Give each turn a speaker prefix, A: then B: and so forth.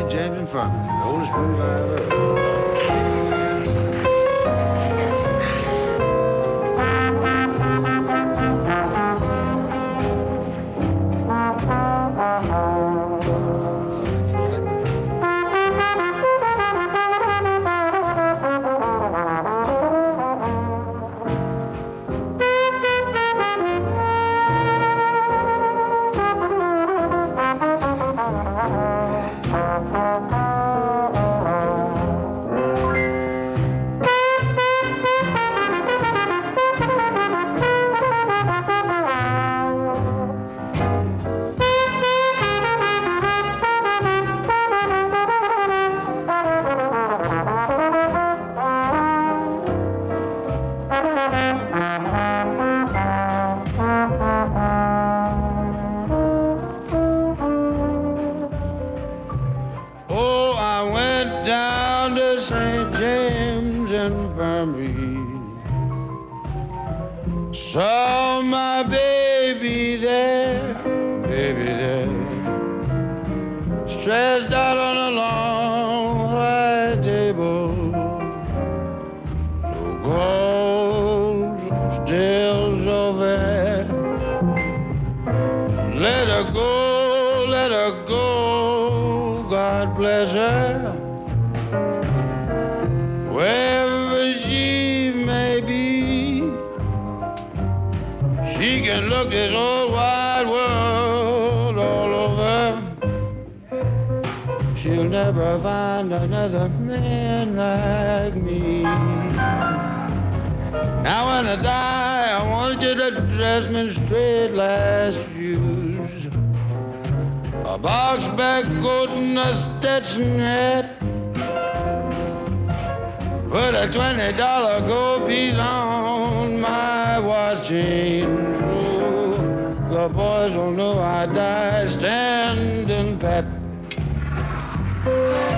A: St. James Infirmary, the oldest blues I ever heard. Saw my baby there, stretched out on a long white table, so cold, still so fair. Let her go, God bless her, wherever she may be. She can look this whole wide world all over. She'll never find another man like me. Now when I die, I want you to dress me in straight last shoes, a box-back coat and a Stetson hat. Put a $20 gold piece on my watch chain, so the boys don't know I died standing pat.